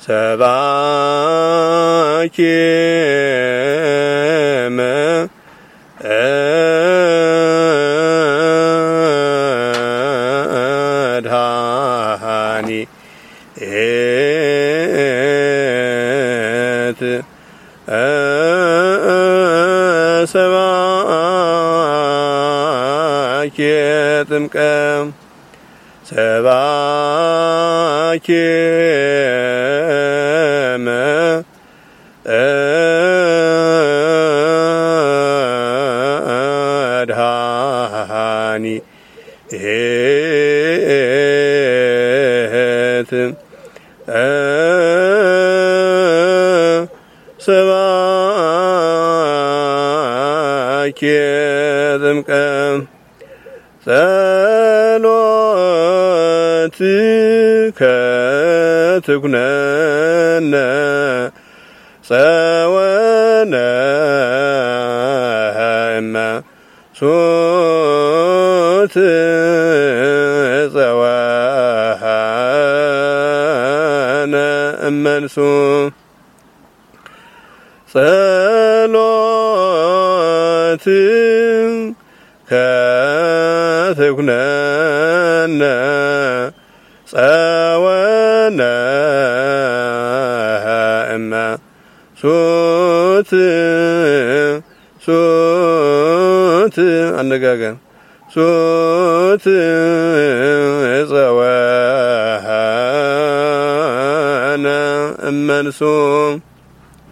ሰባኬ መድኃኒት ሰባኬ ጥምቀት ሰባኬ መድኃኒት ሰባኬ ጥምቀት ጸሎትከ ትኩነነ ጸወነ እመሱት ጸወነ እመንሱ ጸሎትከ ትኩነነ ጸወነ እመሱት አነጋገር ሱት ጸወነ እመንሱ